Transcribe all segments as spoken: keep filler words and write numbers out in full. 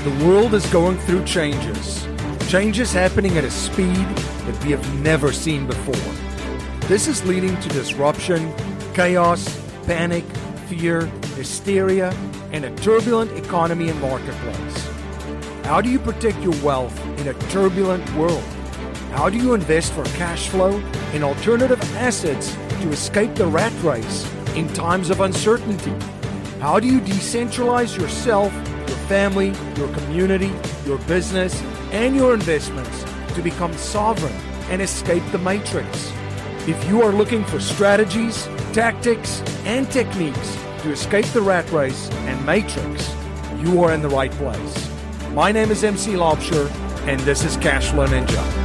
The world is going through changes. Changes happening at a speed that we have never seen before. This is leading to disruption, chaos, panic, fear, hysteria, and a turbulent economy and marketplace. How do you protect your wealth in a turbulent world? How do you invest for cash flow in alternative assets to escape the rat race in times of uncertainty? How do you decentralize yourself, your family, your community, your business, and your investments to become sovereign and escape the matrix? If you are looking for strategies, tactics, and techniques to escape the rat race and matrix, you are in the right place. My name is M C Laubscher, and this is Cashflow Ninja.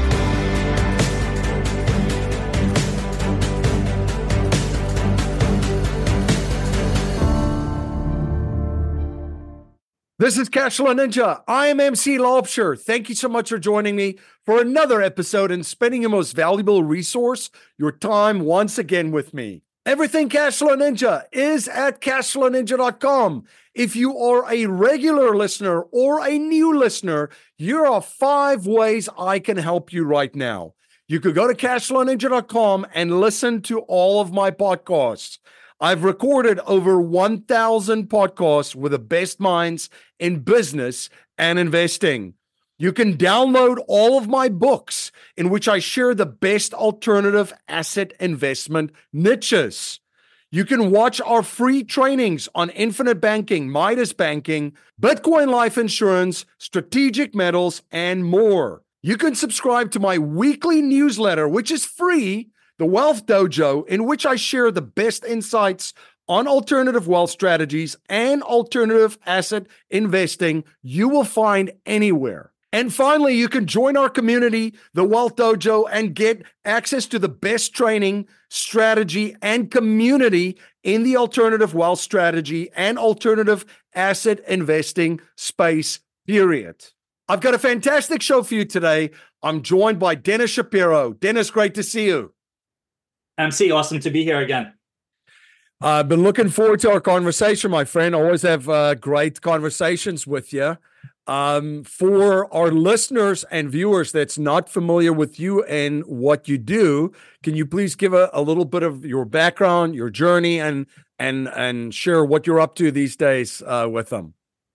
This is Cashflow Ninja. I am M C Laubscher. Thank you so much for joining me for another episode and spending your most valuable resource, your time, once again with me. Everything Cashflow Ninja is at cashflow ninja dot com. If you are a regular listener or a new listener, here are five ways I can help you right now. You could go to cashflow ninja dot com and listen to all of my podcasts. I've recorded over one thousand podcasts with the best minds in business and investing. You can download all of my books in which I share the best alternative asset investment niches. You can watch our free trainings on infinite banking, Midas banking, Bitcoin life insurance, strategic metals, and more. You can subscribe to my weekly newsletter, which is free, The Wealth Dojo, in which I share the best insights on alternative wealth strategies and alternative asset investing you will find anywhere. And finally, you can join our community, The Wealth Dojo, and get access to the best training, strategy, and community in the alternative wealth strategy and alternative asset investing space, period. I've got a fantastic show for you today. I'm joined by Dennis Shapiro. Dennis, great to see you. M C, awesome to be here again. I've been looking forward to our conversation, my friend. I always have uh, great conversations with you. Um, for our listeners and viewers that's not familiar with you and what you do, can you please give a, a little bit of your background, your journey, and and and share what you're up to these days uh, with them?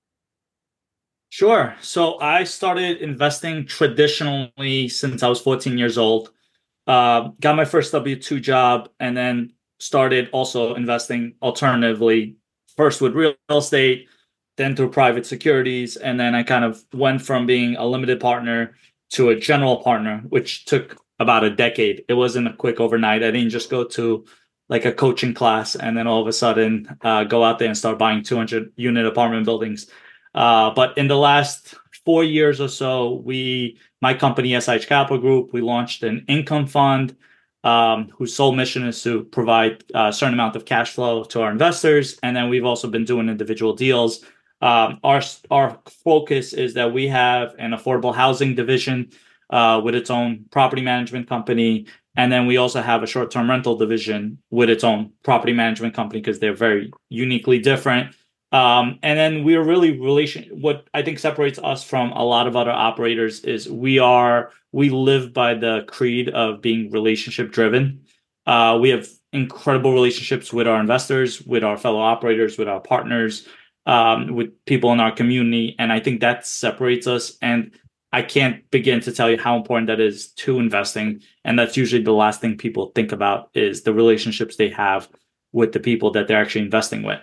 Sure. So I started investing traditionally since I was fourteen years old. Uh, got my first W two job and then started also investing alternatively, first with real estate, then through private securities. And then I kind of went from being a limited partner to a general partner, which took about a decade. It wasn't a quick overnight. I didn't just go to like a coaching class and then all of a sudden uh, go out there and start buying two hundred unit apartment buildings. Uh, but in the last four years or so, we, my company, S I H Capital Group, we launched an income fund um, whose sole mission is to provide a certain amount of cash flow to our investors. And then we've also been doing individual deals. Um, our, our focus is that we have an affordable housing division uh, with its own property management company. And then we also have a short-term rental division with its own property management company because they're very uniquely different. Um, and then we're really relation. What I think separates us from a lot of other operators is we are we live by the creed of being relationship driven. Uh, we have incredible relationships with our investors, with our fellow operators, with our partners, um, with people in our community, and I think that separates us. And I can't begin to tell you how important that is to investing. And that's usually the last thing people think about is the relationships they have with the people that they're actually investing with.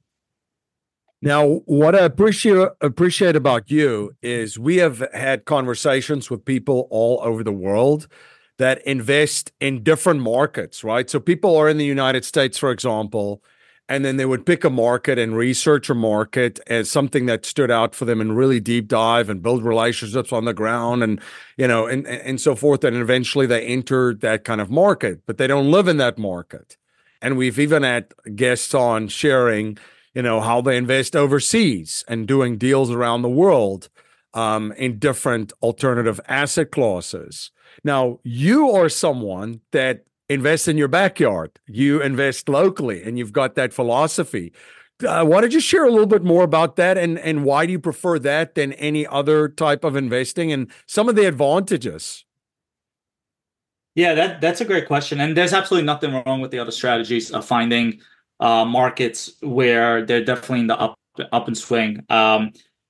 Now, what I appreciate appreciate about you is we have had conversations with people all over the world that invest in different markets, right? So people are in the United States, for example, and then they would pick a market and research a market as something that stood out for them and really deep dive and build relationships on the ground and, you know, and, and so forth. And eventually they enter that kind of market, but they don't live in that market. And we've even had guests on sharing, you know, how they invest overseas and doing deals around the world um, in different alternative asset classes. Now, you are someone that invests in your backyard. You invest locally and you've got that philosophy. Uh, why don't you share a little bit more about that, and and why do you prefer that than any other type of investing, and some of the advantages? Yeah, that that's a great question, and there's absolutely nothing wrong with the other strategies of finding uh, markets where they're definitely in the up up and swing. Um,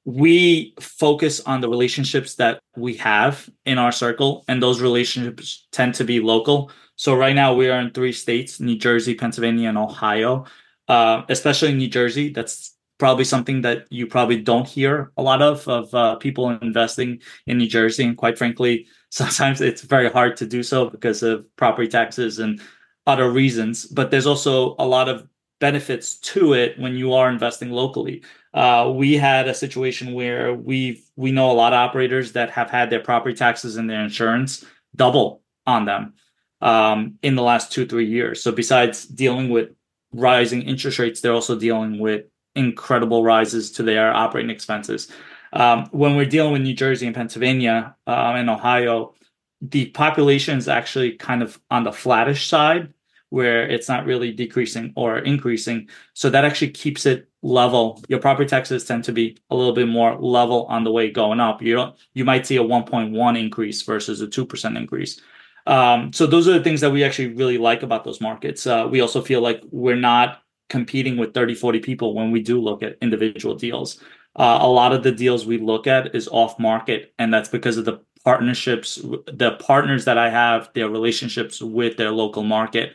we focus on the relationships that we have in our circle, and those relationships tend to be local. So right now we are in three states: New Jersey, Pennsylvania, and Ohio. Uh, especially in New Jersey, that's probably something that you probably don't hear a lot of of uh, people investing in New Jersey, and quite frankly sometimes it's very hard to do so because of property taxes and other reasons. But there's also a lot of benefits to it when you are investing locally. Uh, we had a situation where we we know a lot of operators that have had their property taxes and their insurance double on them um, in the last two, three years. So besides dealing with rising interest rates, they're also dealing with incredible rises to their operating expenses. Um, when we're dealing with New Jersey and Pennsylvania uh, and Ohio, the population is actually kind of on the flattish side, where it's not really decreasing or increasing. So that actually keeps it level. Your property taxes tend to be a little bit more level on the way going up. You don't, you might see a one point one increase versus a two percent increase. Um, so those are the things that we actually really like about those markets. Uh, we also feel like we're not competing with thirty, forty people when we do look at individual deals. Uh, a lot of the deals we look at is off market, and that's because of the partnerships, the partners that I have, their relationships with their local market.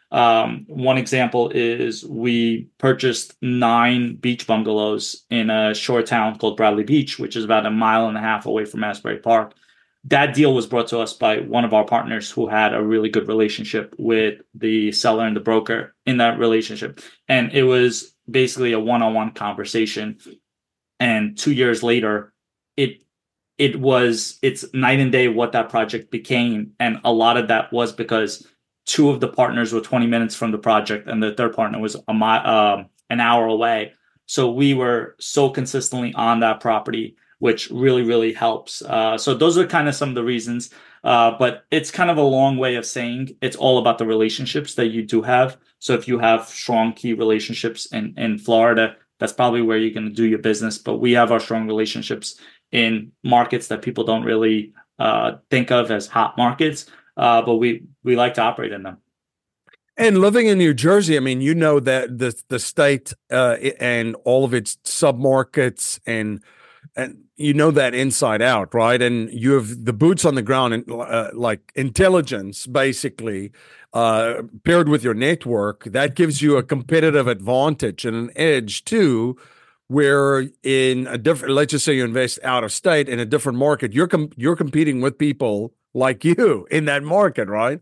Um, one example is we purchased nine beach bungalows in a shore town called Bradley Beach, which is about a mile and a half away from Asbury Park. That deal was brought to us by one of our partners who had a really good relationship with the seller and the broker in that relationship. And it was basically a one-on-one conversation. And two years later, it it was it's night and day what that project became. And a lot of that was because two of the partners were twenty minutes from the project, and the third partner was a mi- uh, an hour away. So we were so consistently on that property, which really, really helps. Uh, so those are kind of some of the reasons. Uh, but it's kind of a long way of saying it's all about the relationships that you do have. So if you have strong key relationships in, in Florida, that's probably where you're going to do your business. But we have our strong relationships in markets that people don't really uh, think of as hot markets. Uh, but we, we like to operate in them. And living in New Jersey, I mean, you know that the the state uh, and all of its submarkets, and and you know that inside out, right? And you have the boots on the ground, and uh, like intelligence, basically, uh, paired with your network, that gives you a competitive advantage and an edge too. Where in a different, let's just say you invest out of state in a different market, you're com- you're competing with people like you in that market, right?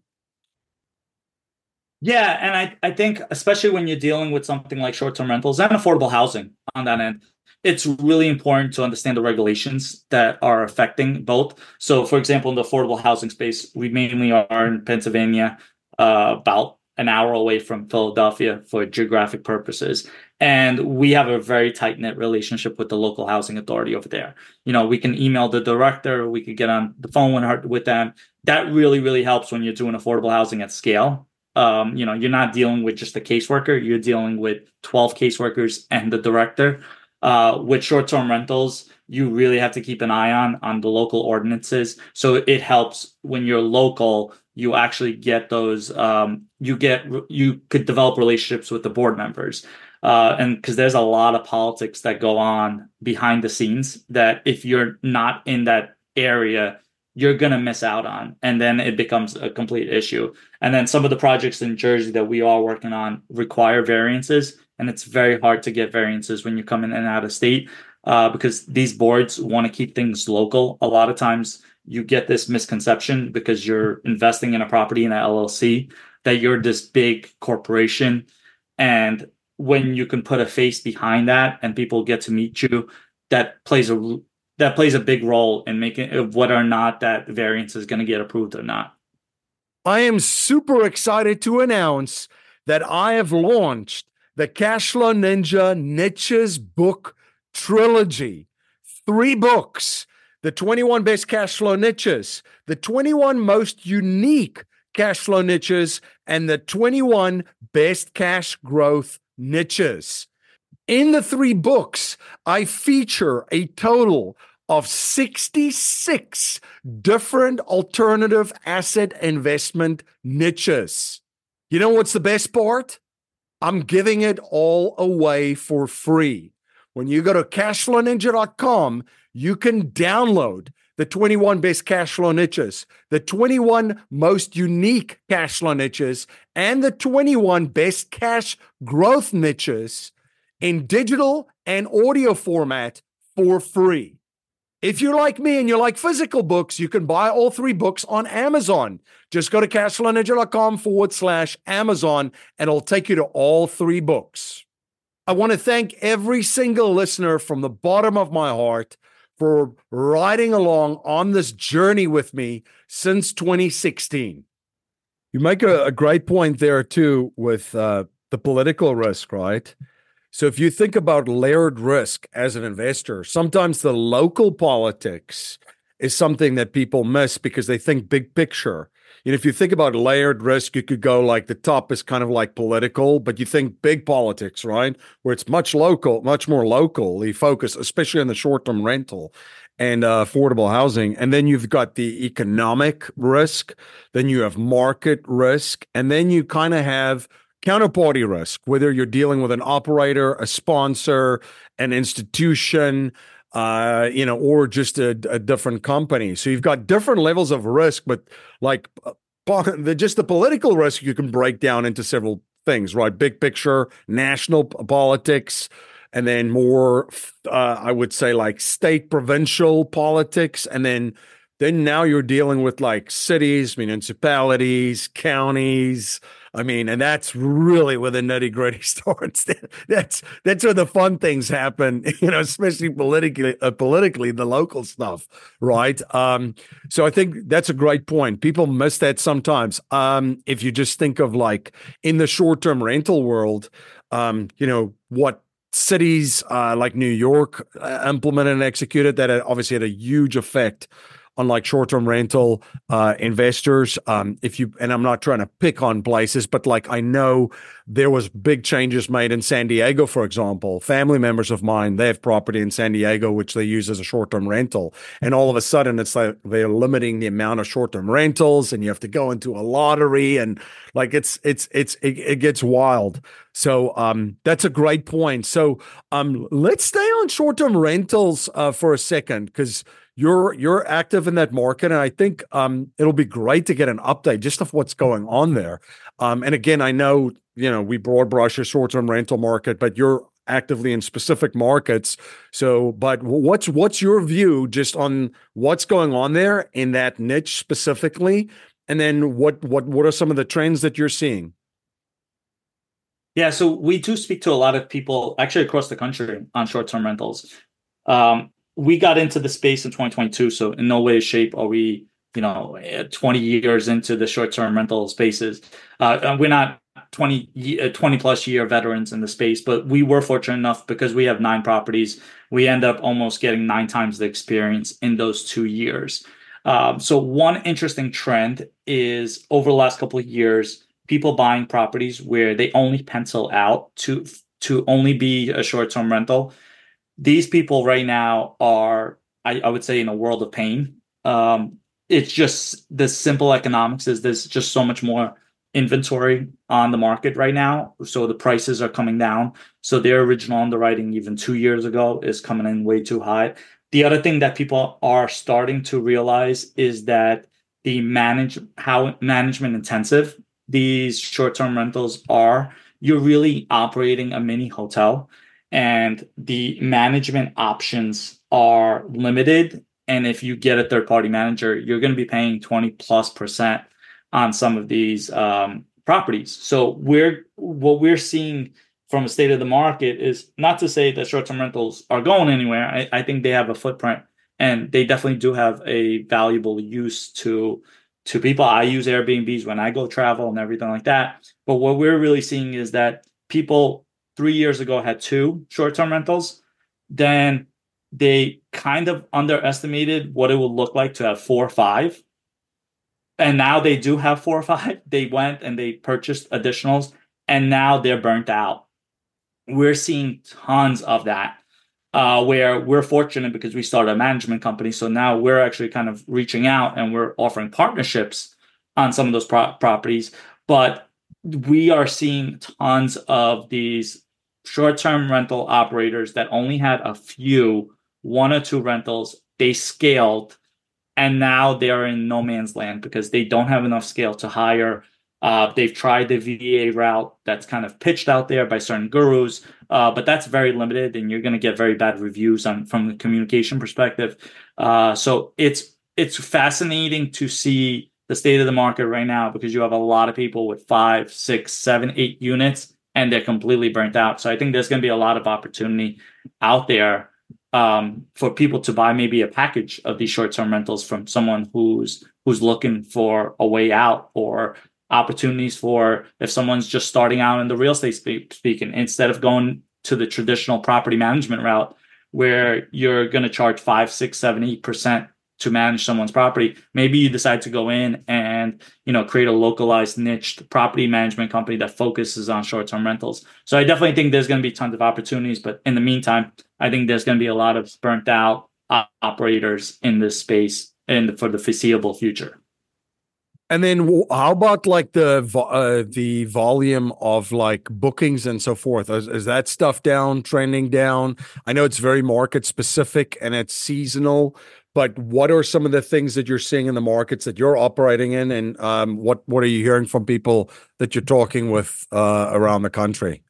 Yeah, and I, I think especially when you're dealing with something like short-term rentals and affordable housing on that end, it's really important to understand the regulations that are affecting both. So, for example, in the affordable housing space, we mainly are in Pennsylvania, uh, about an hour away from Philadelphia for geographic purposes. And we have a very tight-knit relationship with the local housing authority over there. You know, we can email the director, we could get on the phone with her, with them. That really, really helps when you're doing affordable housing at scale. Um, you know, you're not dealing with just a caseworker, you're dealing with twelve caseworkers and the director. Uh, with short-term rentals, you really have to keep an eye on on the local ordinances. So it helps when you're local, you actually get those, um, you get, you could develop relationships with the board members. Uh, and because there's a lot of politics that go on behind the scenes that if you're not in that area, you're going to miss out on. And then it becomes a complete issue. And then some of the projects in Jersey that we are working on require variances. And it's very hard to get variances when you come in and out of state uh, because these boards want to keep things local. A lot of times you get this misconception because you're investing in a property in an L L C that you're this big corporation. And when you can put a face behind that and people get to meet you, that plays a that plays a big role in making whether or not that variance is going to get approved or not. I am super excited to announce that I have launched the Cashflow Ninja Niches book trilogy. Three books: the twenty-one best cash flow niches, the twenty-one most unique cash flow niches, and the twenty-one best cash growth niches. In the three books, I feature a total of sixty-six different alternative asset investment niches. You know what's the best part? I'm giving it all away for free. When you go to cashflow ninja dot com, you can download the twenty-one best cash flow niches, the twenty-one most unique cash flow niches, and the twenty-one best cash growth niches in digital and audio format for free. If you're like me and you like physical books, you can buy all three books on Amazon. Just go to cashflow ninja dot com forward slash Amazon, and it'll take you to all three books. I want to thank every single listener from the bottom of my heart for riding along on this journey with me since twenty sixteen. You make a, a great point there, too, with uh, the political risk, right? So if you think about layered risk as an investor, sometimes the local politics is something that people miss because they think big picture. You know, if you think about layered risk, you could go like the top is kind of like political, but you think big politics, right? Where it's much local, much more locally focused, especially on the short-term rental and uh, affordable housing. And then you've got the economic risk, then you have market risk, and then you kind of have counterparty risk, whether you're dealing with an operator, a sponsor, an institution, uh, you know, or just a, a different company. So you've got different levels of risk, but like the, just the political risk, you can break down into several things, right? Big picture, national politics, and then more, uh, I would say like state, provincial politics. And then, then now you're dealing with like cities, municipalities, counties, I mean, and that's really where the nitty gritty starts. That's that's where the fun things happen, you know, especially politically, uh, politically, the local stuff, right? Um, so I think that's a great point. People miss that sometimes. Um, if you just think of like in the short-term rental world, um, you know, what cities uh, like New York uh, implemented and executed that had obviously had a huge effect on like short-term rental uh, investors. Um, if you, and I'm not trying to pick on places, but like I know there was big changes made in San Diego, for example. Family members of mine, they have property in San Diego, which they use as a short-term rental. And all of a sudden it's like they're limiting the amount of short-term rentals and you have to go into a lottery and like it's, it's, it's, it, it gets wild. So um, that's a great point. So um, let's stay on short-term rentals uh, for a second, because You're you're active in that market, and I think um, it'll be great to get an update just of what's going on there. Um, and again, I know you know we broad brush a short-term rental market, but you're actively in specific markets. So, but what's what's your view just on what's going on there in that niche specifically, and then what what what are some of the trends that you're seeing? Yeah, so we do speak to a lot of people actually across the country on short-term rentals. Um, we got into the space in twenty twenty-two, so in no way, shape are we, you know, twenty years into the short-term rental spaces. Uh, we're not twenty, twenty plus year veterans in the space, but we were fortunate enough because we have nine properties. We end up almost getting nine times the experience in those two years. Um, so one interesting trend is over the last couple of years, people buying properties where they only pencil out to to only be a short-term rental. These people right now are, I, I would say, in a world of pain. Um, it's just the simple economics is there's just so much more inventory on the market right now. So the prices are coming down. So their original underwriting even two years ago is coming in way too high. The other thing that people are starting to realize is that the manage how management intensive these short-term rentals are. You're really operating a mini hotel. And the management options are limited. And if you get a third-party manager, you're going to be paying twenty plus percent on some of these um, properties. So we're what we're seeing from a state of the market is not to say that short-term rentals are going anywhere. I, I think they have a footprint, and they definitely do have a valuable use to to people. I use Airbnbs when I go travel and everything like that. But what we're really seeing is that people three years ago had two short-term rentals. Then they kind of underestimated what it would look like to have four or five. And now they do have four or five. They went and they purchased additionals, and now they're burnt out. we're seeing tons of that. Uh, where we're fortunate because we started a management company. So now we're actually kind of reaching out and we're offering partnerships on some of those pro- properties. But we are seeing tons of these short-term rental operators that only had a few, one or two rentals. They scaled and now they are in no man's land because they don't have enough scale to hire. Uh, they've tried the V A route that's kind of pitched out there by certain gurus, uh, but that's very limited, and you're going to get very bad reviews on from the communication perspective. Uh, so it's it's fascinating to see the state of the market right now because you have a lot of people with five, six, seven, eight units, and they're completely burnt out. So I think there's going to be a lot of opportunity out there um, for people to buy maybe a package of these short-term rentals from someone who's who's looking for a way out or opportunities for if someone's just starting out in the real estate spe- speaking, instead of going to the traditional property management route where you're going to charge five, six, seven, eight percent to manage someone's property. Maybe you decide to go in and, you know, create a localized niched property management company that focuses on short-term rentals. So I definitely think there's going to be tons of opportunities, but in the meantime, I think there's going to be a lot of burnt out operators in this space and for the foreseeable future. And then how about like the uh, the volume of like bookings and so forth? Is, is that stuff down, trending down? I know it's very market specific and it's seasonal, but what are some of the things that you're seeing in the markets that you're operating in, and um, what what are you hearing from people that you're talking with uh, around the country?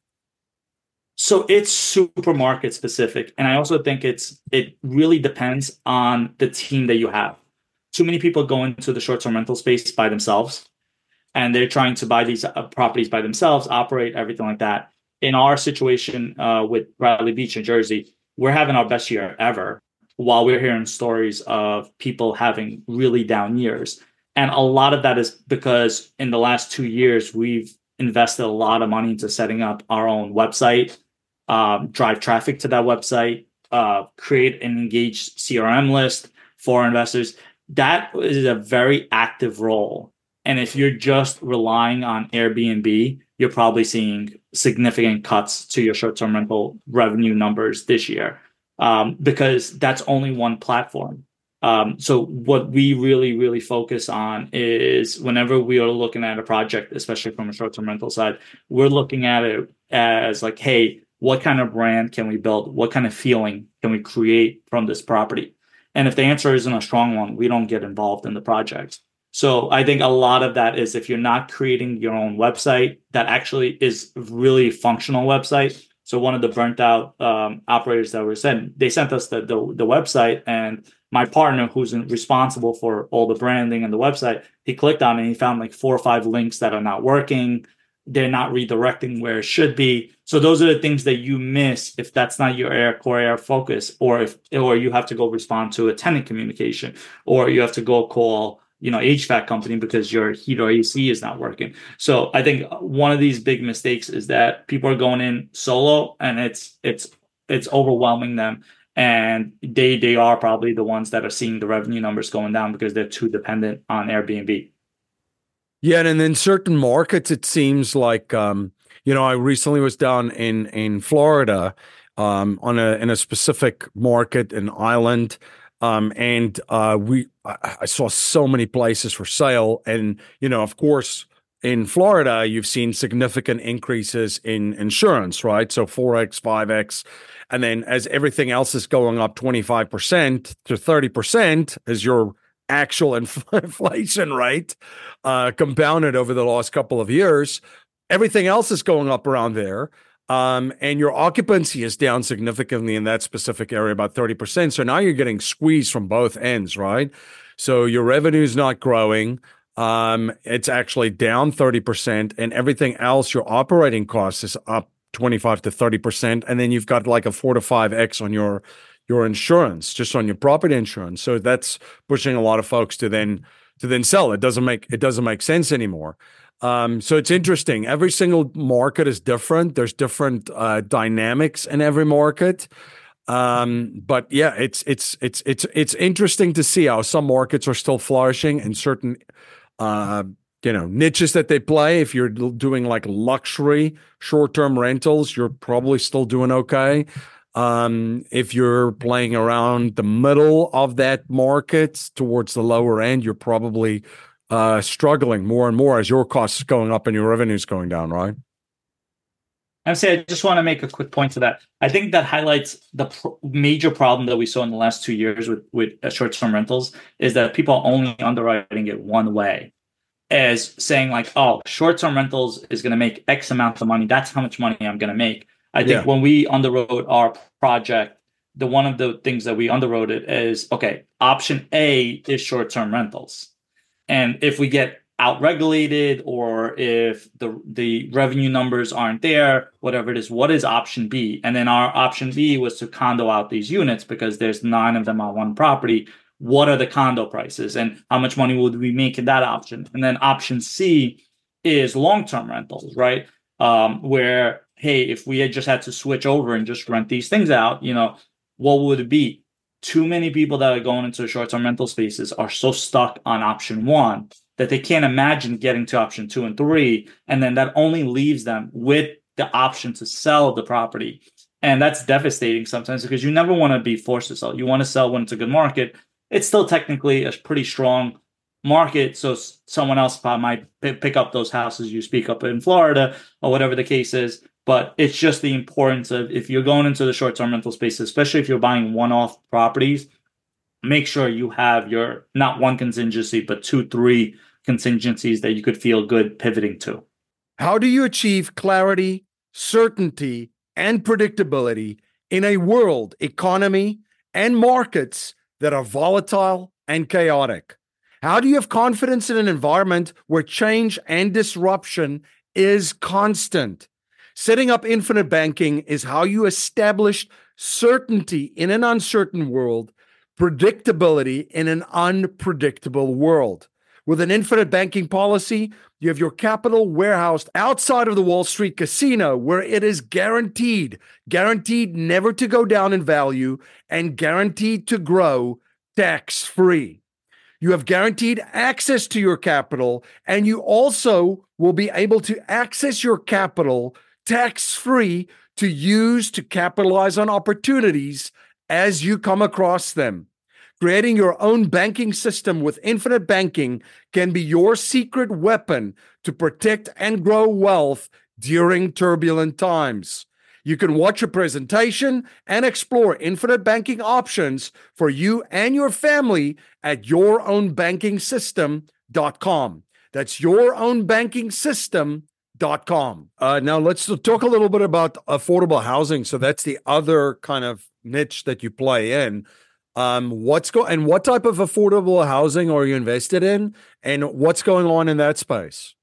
So it's super market specific, and I also think it's it really depends on the team that you have. Too many people go into the short-term rental space by themselves, and they're trying to buy these uh, properties by themselves, operate everything like that. In our situation uh, with Bradley Beach, New Jersey, we're having our best year ever, while we're hearing stories of people having really down years. And a lot of that is because in the last two years, we've invested a lot of money into setting up our own website, um, drive traffic to that website, uh, create an engaged C R M list for investors. That is a very active role. And if you're just relying on Airbnb, you're probably seeing significant cuts to your short-term rental revenue numbers this year, um, because that's only one platform. Um, so what we really, really focus on is whenever we are looking at a project, especially from a short-term rental side, we're looking at it as like, hey, what kind of brand can we build? What kind of feeling can we create from this property? And if the answer isn't a strong one, we don't get involved in the project. So I think a lot of that is if you're not creating your own website that actually is really functional website. So one of the burnt out um, operators that were sent, they sent us the, the the website, and my partner, who's responsible for all the branding and the website, he clicked on it and he found like four or five links that are not working. They're not redirecting where it should be. So those are the things that you miss if that's not your air core air focus, or if or you have to go respond to a tenant communication, or you have to go call, you know, H V A C company because your heat or A C is not working. So I think one of these big mistakes is that people are going in solo, and it's it's it's overwhelming them, and they they are probably the ones that are seeing the revenue numbers going down because they're too dependent on Airbnb. Yeah, and in certain markets, it seems like um, you know, I recently was down in in Florida um, on a in a specific market, an island, um, and uh, we I, I saw so many places for sale, and you know, of course, in Florida, you've seen significant increases in insurance, right? So four X, five X, and then as everything else is going up twenty-five percent to thirty percent as your actual inf- inflation rate, uh, compounded over the last couple of years. Everything else is going up around there. Um, and your occupancy is down significantly in that specific area, about thirty percent. So now you're getting squeezed from both ends, right? So your revenue is not growing. Um, it's actually down thirty percent, and everything else, your operating costs is up twenty-five to thirty percent. And then you've got like a four to five X on your your insurance, just on your property insurance. So that's pushing a lot of folks to then to then sell. It doesn't make it doesn't make sense anymore. Um, so it's interesting. Every single market is different. There's different uh, dynamics in every market. Um, but yeah, it's it's it's it's it's interesting to see how some markets are still flourishing and certain uh, you know, niches that they play. If you're doing like luxury short-term rentals, you're probably still doing okay. Um, if you're playing around the middle of that market towards the lower end, you're probably uh, struggling more and more as your costs going up and your revenues going down, right? I'm saying I just want to make a quick point to that. I think that highlights the pr- major problem that we saw in the last two years with with uh, short-term rentals is that people are only underwriting it one way, as saying like, oh, short-term rentals is going to make X amount of money. That's how much money I'm going to make. I think Yeah. when we underwrote our project, the one of the things that we underwrote it is, okay, option A is short-term rentals. And if we get outregulated or if the the revenue numbers aren't there, whatever it is, what is option B? And then our option B was to condo out these units because there's nine of them on one property. What are the condo prices and how much money would we make in that option? And then option C is long-term rentals, right? Um, where, hey, if we had just had to switch over and just rent these things out, you know, what would it be? Too many people that are going into short-term rental spaces are so stuck on option one that they can't imagine getting to option two and three. And then that only leaves them with the option to sell the property. And that's devastating sometimes because you never want to be forced to sell. You want to sell when it's a good market. It's still technically a pretty strong market. So someone else might pick up those houses you speak up in Florida or whatever the case is. But it's just the importance of if you're going into the short-term rental space, especially if you're buying one-off properties, make sure you have your not one contingency, but two, three contingencies that you could feel good pivoting to. How do you achieve clarity, certainty, and predictability in a world, economy, and markets that are volatile and chaotic? How do you have confidence in an environment where change and disruption is constant? Setting up Infinite Banking is how you establish certainty in an uncertain world, predictability in an unpredictable world. With an Infinite Banking policy, you have your capital warehoused outside of the Wall Street casino where it is guaranteed, guaranteed never to go down in value and guaranteed to grow tax-free. You have guaranteed access to your capital, and you also will be able to access your capital tax-free to use to capitalize on opportunities as you come across them. Creating your own banking system with Infinite Banking can be your secret weapon to protect and grow wealth during turbulent times. You can watch a presentation and explore Infinite Banking options for you and your family at your own banking system dot com. That's your own banking system dot com. Uh, now let's talk a little bit about affordable housing. So that's the other kind of niche that you play in. Um, what's go and what type of affordable housing are you invested in, and what's going on in that space?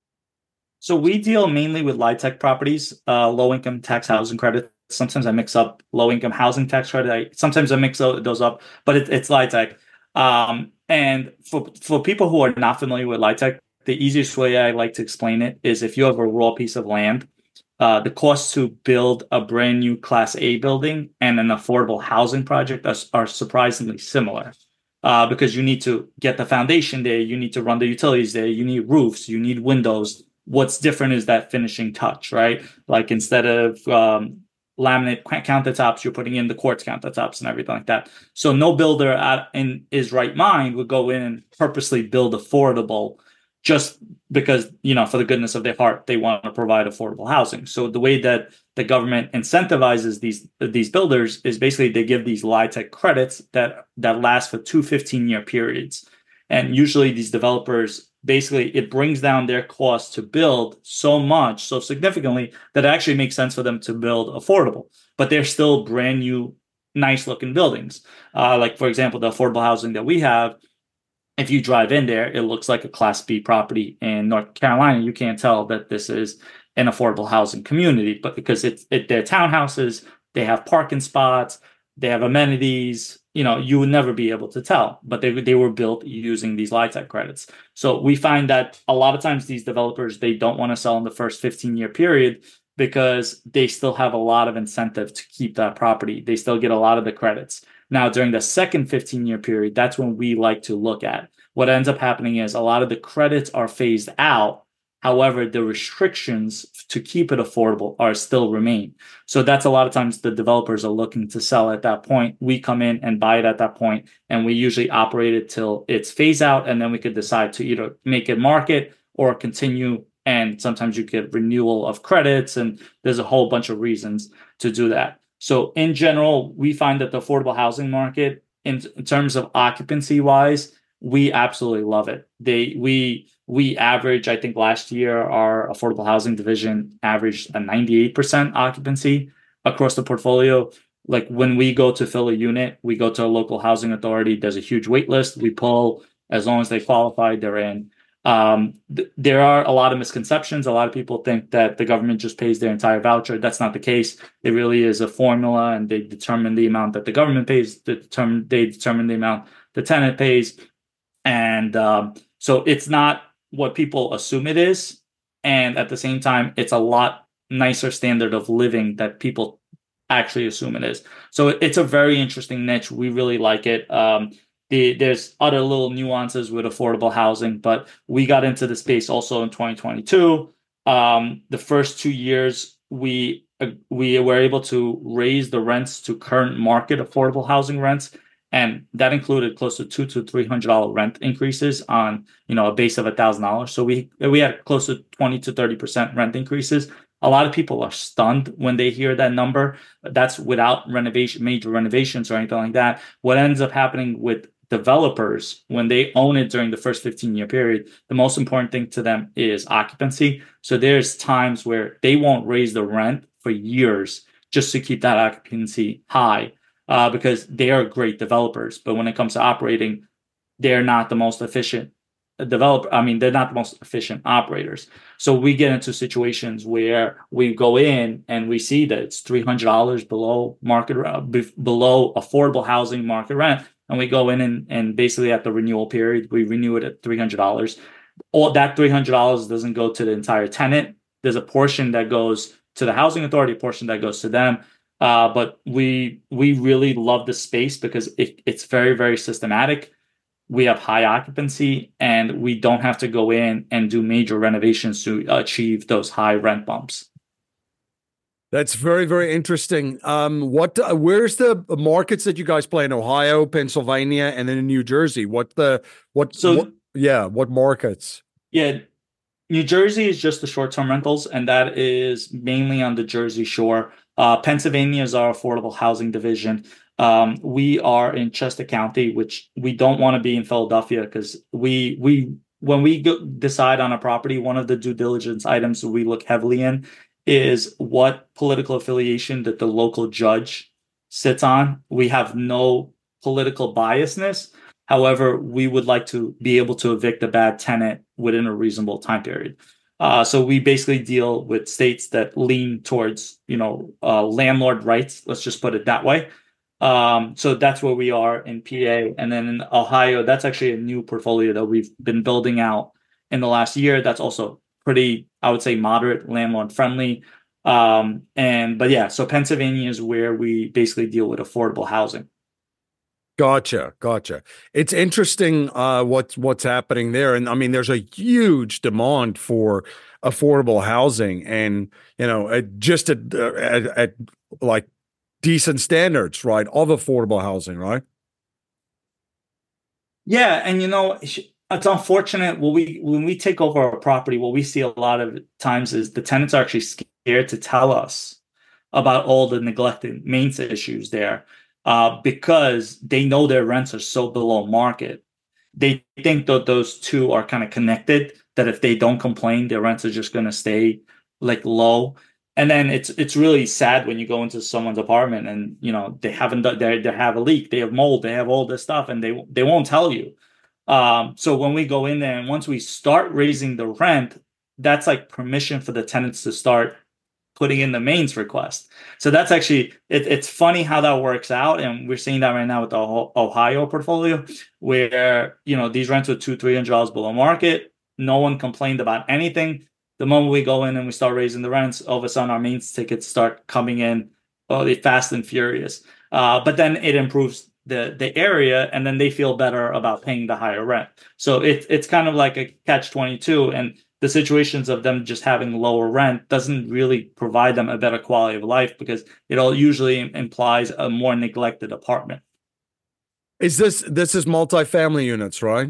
So we deal mainly with LIHTC properties, uh, low income tax housing credit. Sometimes I mix up low income housing tax credit. I, sometimes I mix those up, but it, it's LIHTC. Um, and for for people who are not familiar with LIHTC, the easiest way I like to explain it is if you have a raw piece of land, uh, the costs to build a brand new Class A building and an affordable housing project are, are surprisingly similar. Uh, because you need to get the foundation there, you need to run the utilities there, you need roofs, you need windows. What's different is that finishing touch, right? Like instead of um, laminate countertops, you're putting in the quartz countertops and everything like that. So no builder at, in his right mind would go in and purposely build affordable just because, you know, for the goodness of their heart, they want to provide affordable housing. So the way that the government incentivizes these these builders is basically they give these LIHTC credits that that last for two fifteen-year periods. And usually these developers, basically it brings down their cost to build so much, so significantly, that it actually makes sense for them to build affordable. But they're still brand new, nice looking buildings. Uh, like, for example, the affordable housing that we have, if you drive in there, it looks like a Class B property in North Carolina. You can't tell that this is an affordable housing community, but because it's it, they're townhouses, they have parking spots, they have amenities. You know, you would never be able to tell, but they they were built using these LIHTC credits. So we find that a lot of times these developers, they don't want to sell in the first fifteen-year period because they still have a lot of incentive to keep that property. They still get a lot of the credits. Now, during the second fifteen-year period, that's when we like to look at. what ends up happening is a lot of the credits are phased out. However, the restrictions to keep it affordable are still remain. So that's a lot of times the developers are looking to sell at that point. We come in and buy it at that point, and we usually operate it till it's phase out, and then we could decide to either make it market or continue. And sometimes you get renewal of credits, and there's a whole bunch of reasons to do that. So in general, we find that the affordable housing market, in, in terms of occupancy wise, we absolutely love it. They we we average, I think last year our affordable housing division averaged a ninety-eight percent occupancy across the portfolio. Like when we go to fill a unit, we go to a local housing authority. There's a huge wait list. We pull as long as they qualify, they're in. Um, th- there are a lot of misconceptions. A lot of people think that the government just pays their entire voucher. That's not the case. It really is a formula, and they determine the amount that the government pays. They determine, they determine the amount the tenant pays. And um, so it's not what people assume it is. And at the same time, it's a lot nicer standard of living that people actually assume it is. So it's a very interesting niche. We really like it. Um, the, there's other little nuances with affordable housing, but we got into the space also in twenty twenty-two. Um, the first two years, we uh, we were able to raise the rents to current market affordable housing rents. And that included close to two to three hundred dollar rent increases on, you know, a base of a thousand dollars. So we we had close to twenty to thirty percent rent increases. A lot of people are stunned when they hear that number. That's without renovation, major renovations or anything like that. What ends up happening with developers when they own it during the first fifteen year period, the most important thing to them is occupancy. So there's times where they won't raise the rent for years just to keep that occupancy high. Uh, because they are great developers, but when it comes to operating, they're not the most efficient developer. I mean, they're not the most efficient operators. So we get into situations where we go in and we see that it's three hundred dollars below market, uh, be- below affordable housing market rent. And we go in and, and basically at the renewal period, we renew it at three hundred dollars. All that three hundred dollars doesn't go to the entire tenant. There's a portion that goes to the housing authority, a portion that goes to them. Uh, but we we really love the space because it, it's very, very systematic. We have high occupancy, and we don't have to go in and do major renovations to achieve those high rent bumps. That's very, very interesting. Um, what, uh, where's the markets that you guys play in? Ohio, Pennsylvania, and then in New Jersey? What the what? So what, yeah, what markets? Yeah, New Jersey is just the short-term rentals, and that is mainly on the Jersey Shore. Uh, Pennsylvania is our affordable housing division. Um, we are in Chester County, which we don't want to be in Philadelphia because we we when we go, decide on a property, one of the due diligence items we look heavily in is what political affiliation that the local judge sits on. We have no political biasness. However, we would like to be able to evict a bad tenant within a reasonable time period. Uh, so we basically deal with states that lean towards, you know, uh, landlord rights. Let's just put it that way. Um, so that's where we are in P A. And then in Ohio, that's actually a new portfolio that we've been building out in the last year. That's also pretty, I would say, moderate, landlord friendly. Um, and but yeah, so Pennsylvania is where we basically deal with affordable housing. Gotcha, gotcha. It's interesting uh, what's what's happening there, and I mean, there's a huge demand for affordable housing, and you know, at, just at, at at like decent standards, right, of affordable housing, right? Yeah, and you know, it's unfortunate when we when we take over a property, what we see a lot of times is the tenants are actually scared to tell us about all the neglected maintenance issues there. Uh, because they know their rents are so below market. They think that those two are kind of connected, that if they don't complain, their rents are just going to stay like low. And then it's it's really sad when you go into someone's apartment and, you know, they haven't done, they they have a leak, they have mold, they have all this stuff, and they they won't tell you. Um, so when we go in there and once we start raising the rent, that's like permission for the tenants to start putting in the mains request. So that's actually, it, it's funny how that works out. And we're seeing that right now with the Ohio portfolio where, you know, these rents are two, three hundred dollars below market. No one complained about anything. The moment we go in and we start raising the rents, all of a sudden our mains tickets start coming in, oh, they fast and furious. Uh, but then it improves the the area, and then they feel better about paying the higher rent. So it's it's kind of like a catch twenty-two, and the situations of them just having lower rent doesn't really provide them a better quality of life because it all usually implies a more neglected apartment. Is this this is multifamily units, right?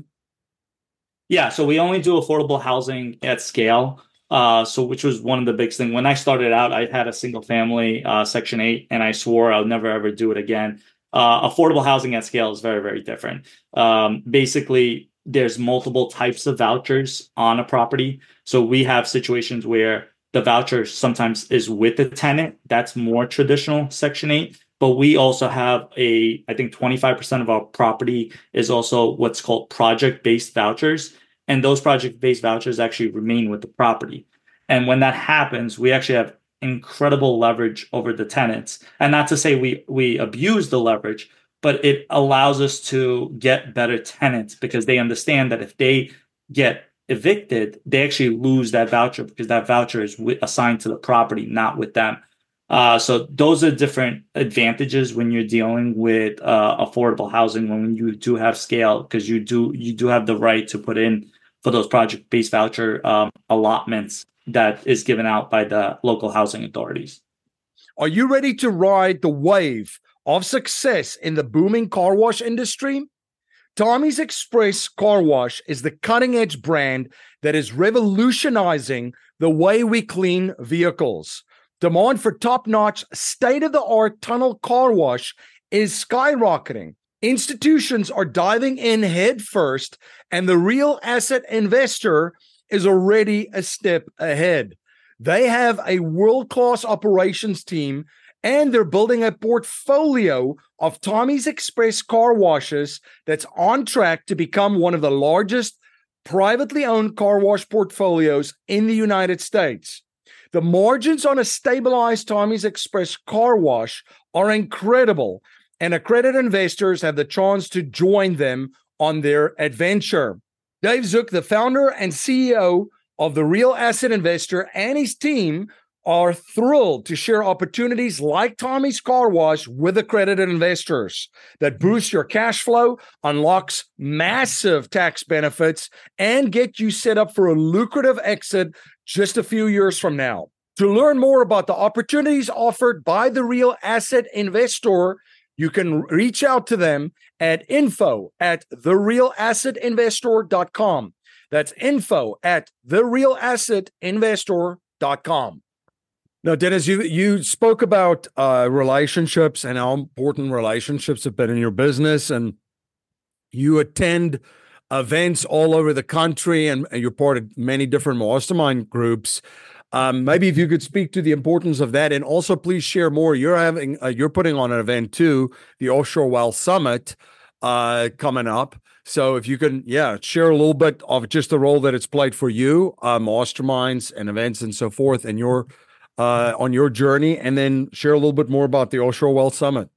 Yeah, so we only do affordable housing at scale. Uh, so which was one of the big things. When I started out, I had a single family uh, Section eight, and I swore I would never ever do it again. Uh, affordable housing at scale is very, very different. Um, basically, there's multiple types of vouchers on a property. So we have situations where the voucher sometimes is with the tenant. That's more traditional Section eight. But we also have a, I think twenty-five percent of our property is also what's called project-based vouchers. And those project-based vouchers actually remain with the property. And when that happens, we actually have incredible leverage over the tenants. And not to say we we abuse the leverage, but it allows us to get better tenants because they understand that if they get evicted, they actually lose that voucher because that voucher is w- assigned to the property, not with them. Uh, so those are different advantages when you're dealing with uh, affordable housing when you do have scale because you do you do have the right to put in for those project-based voucher um, allotments that is given out by the local housing authorities. Are you ready to ride the wave of success in the booming car wash industry? Tommy's Express Car Wash is the cutting-edge brand that is revolutionizing the way we clean vehicles. Demand for top-notch, state-of-the-art tunnel car wash is skyrocketing. Institutions are diving in head first, and the real asset investor is already a step ahead. They have a world-class operations team, and they're building a portfolio of Tommy's Express car washes that's on track to become one of the largest privately owned car wash portfolios in the United States. The margins on a stabilized Tommy's Express car wash are incredible, and accredited investors have the chance to join them on their adventure. Dave Zook, the founder and C E O of The Real Asset Investor, and his team are thrilled to share opportunities like Tommy's Car Wash with accredited investors that boost your cash flow, unlocks massive tax benefits, and get you set up for a lucrative exit just a few years from now. To learn more about the opportunities offered by The Real Asset Investor, you can reach out to them at info at the real asset investor dot com. That's info at the real asset investor dot com. Now, Dennis, you you spoke about uh, relationships and how important relationships have been in your business, and you attend events all over the country, and, and you're part of many different mastermind groups. Um, maybe if you could speak to the importance of that, and also please share more. You're having uh, you're putting on an event too, the Offshore Wealth Summit, uh, coming up. So if you can, yeah, share a little bit of just the role that it's played for you, uh, masterminds and events and so forth, and your uh, on your journey, and then share a little bit more about the Offshore Wealth Summit.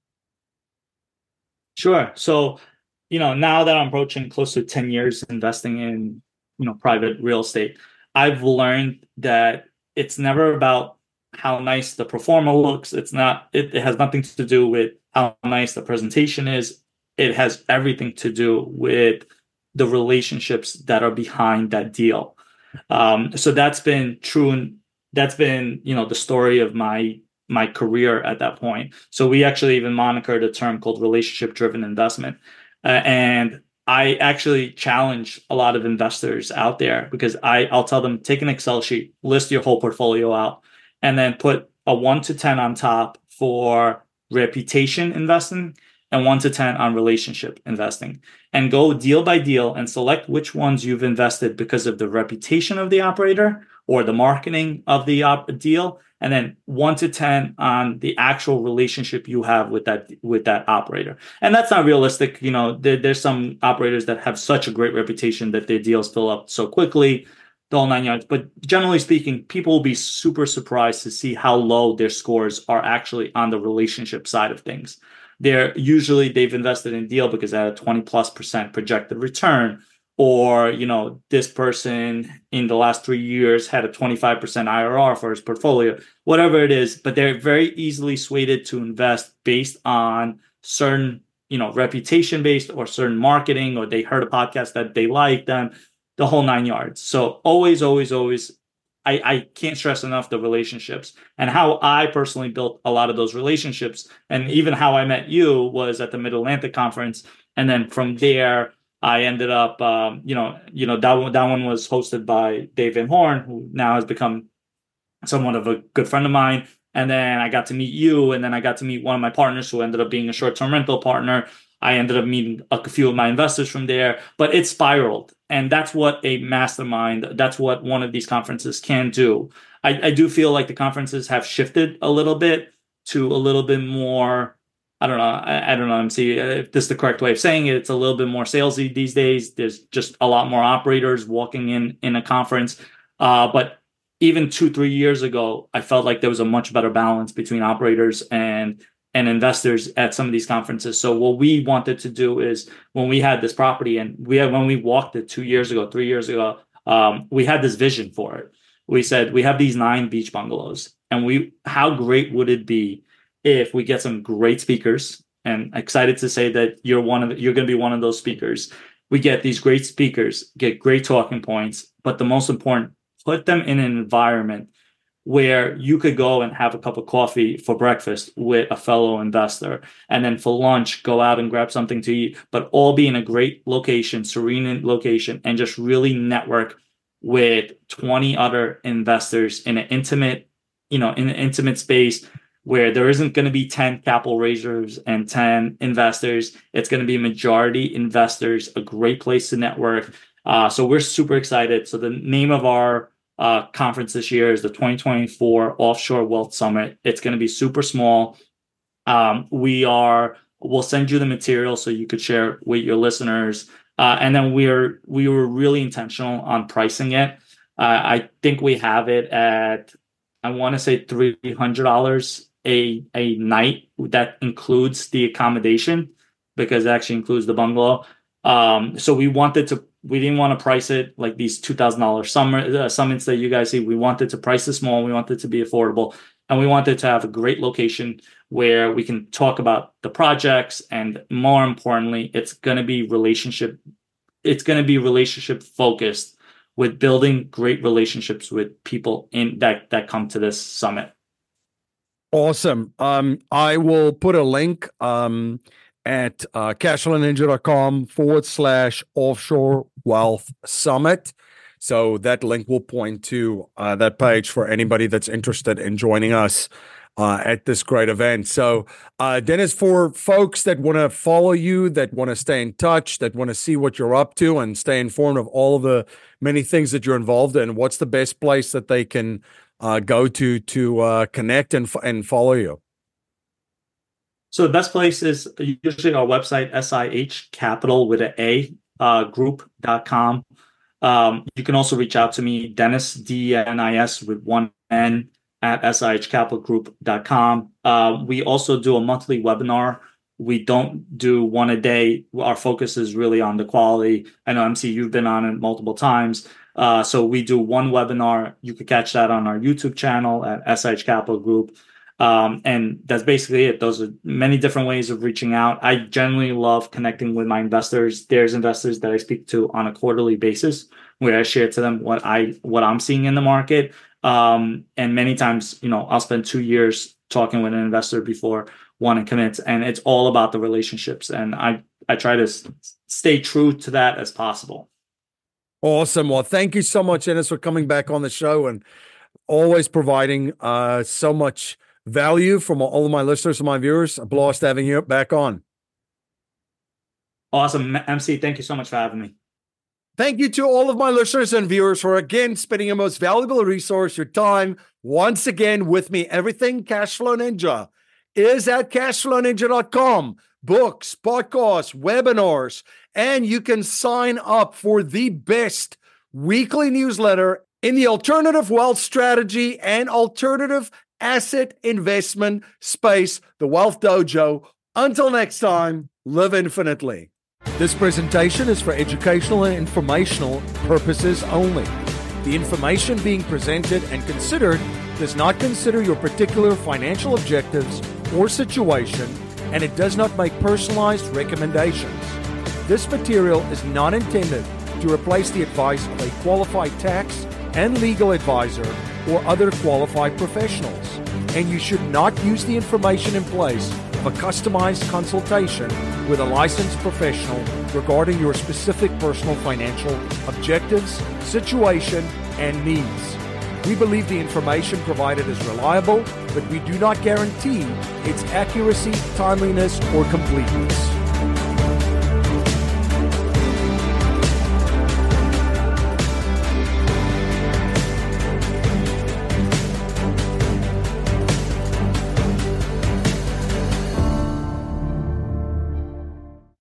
Sure. So, you know, now that I'm approaching close to ten years investing in, you know, private real estate, I've learned that it's never about how nice the performer looks. It's not, it, it has nothing to do with how nice the presentation is. It has everything to do with the relationships that are behind that deal. Um, so that's been true. And that's been, you know, the story of my my career at that point. So we actually even monikered a term called relationship driven investment. Uh, and I actually challenge a lot of investors out there because I, I'll tell them, take an Excel sheet, list your whole portfolio out, and then put a one to ten on top for reputation investing and one to ten on relationship investing, and go deal by deal and select which ones you've invested because of the reputation of the operator or the marketing of the op- deal, and then one to ten on the actual relationship you have with that with that operator. And that's not realistic. You know, there, there's some operators that have such a great reputation that their deals fill up so quickly, the whole nine yards. But generally speaking, people will be super surprised to see how low their scores are actually on the relationship side of things. They're usually they've invested in deal because they had a twenty plus percent projected return. Or, you know, this person in the last three years had a twenty-five percent I R R for his portfolio, whatever it is. But they're very easily swayed to invest based on certain you know, reputation based or certain marketing, or they heard a podcast that they liked, them, the whole nine yards. So always, always, always, I, I can't stress enough the relationships, and how I personally built a lot of those relationships. And even how I met you was at the Mid-Atlantic conference. And then from there, I ended up, um, you know, you know, that one, that one was hosted by Dave Van Horn, who now has become somewhat of a good friend of mine. And then I got to meet you, and then I got to meet one of my partners who ended up being a short-term rental partner. I ended up meeting a few of my investors from there, but it spiraled. And that's what a mastermind, that's what one of these conferences can do. I, I do feel like the conferences have shifted a little bit to a little bit more, I don't know, I, I don't know, M C, if this is the correct way of saying it, it's a little bit more salesy these days. There's just a lot more operators walking in in a conference. Uh, but even two, three years ago, I felt like there was a much better balance between operators and and investors at some of these conferences. So what we wanted to do is, when we had this property, and we had, when we walked it two years ago, three years ago, um, we had this vision for it. We said, we have these nine beach bungalows, and we, how great would it be if we get some great speakers? And excited to say that you're one of the, you're going to be one of those speakers. We get these great speakers, get great talking points, but the most important, put them in an environment where you could go and have a cup of coffee for breakfast with a fellow investor, and then for lunch, go out and grab something to eat, but all be in a great location, serene location, and just really network with twenty other investors in an intimate, you know, in an intimate space where there isn't going to be ten capital raisers and ten investors. It's going to be majority investors, a great place to network. Uh, so we're super excited. So the name of our Uh, conference this year is the twenty twenty-four Offshore Wealth Summit. It's going to be super small. Um, we are, we'll send you the material so you could share with your listeners. Uh, and then we're, we were really intentional on pricing it. Uh, I think we have it at, I want to say three hundred dollars a, a night. That includes the accommodation, because it actually includes the bungalow. Um, so we wanted to, we didn't want to price it like these two thousand dollars summer uh, summits that you guys see. We wanted to price it small. We wanted it to be affordable, and we wanted to have a great location where we can talk about the projects. And more importantly, it's going to be relationship. It's going to be relationship focused, with building great relationships with people in that, that come to this summit. Awesome. Um, I will put a link, um, at uh, cashflowninja.com forward slash offshore wealth summit. So that link will point to uh, that page for anybody that's interested in joining us uh, at this great event. So uh, Dennis, for folks that want to follow you, that want to stay in touch, that want to see what you're up to and stay informed of all of the many things that you're involved in, what's the best place that they can uh, go to to uh, connect and, and follow you? So the best place is usually our website, S I H Capital with an A, uh, group dot com. Um, you can also reach out to me, Dennis, D N I S with one N, at S I H capital group dot com. Uh, we also do a monthly webinar. We don't do one a day. Our focus is really on the quality. I know, M C, you've been on it multiple times. Uh, so we do one webinar. You could catch that on our YouTube channel at S I H Capital Group. Um, and that's basically it. Those are many different ways of reaching out. I generally love connecting with my investors. There's investors that I speak to on a quarterly basis, where I share to them what I what I'm seeing in the market. Um, and many times, you know, I'll spend two years talking with an investor before one commits, and it's all about the relationships. And I I try to s- stay true to that as possible. Awesome. Well, thank you so much, Dennis, for coming back on the show and always providing uh, so much value from all of my listeners and my viewers. A blast having you back on. Awesome. M C, thank you so much for having me. Thank you to all of my listeners and viewers for again spending your most valuable resource, your time, once again with me. Everything Cashflow Ninja is at cashflow ninja dot com. Books, podcasts, webinars, and you can sign up for the best weekly newsletter in the alternative wealth strategy and alternative asset investment space, the Wealth Dojo. Until next time, live infinitely. This presentation is for educational and informational purposes only. The information being presented and considered does not consider your particular financial objectives or situation, and it does not make personalized recommendations. This material is not intended to replace the advice of a qualified tax and legal advisor or other qualified professionals, and you should not use the information in place of a customized consultation with a licensed professional regarding your specific personal financial objectives, situation, and needs. We believe the information provided is reliable, but we do not guarantee its accuracy, timeliness, or completeness.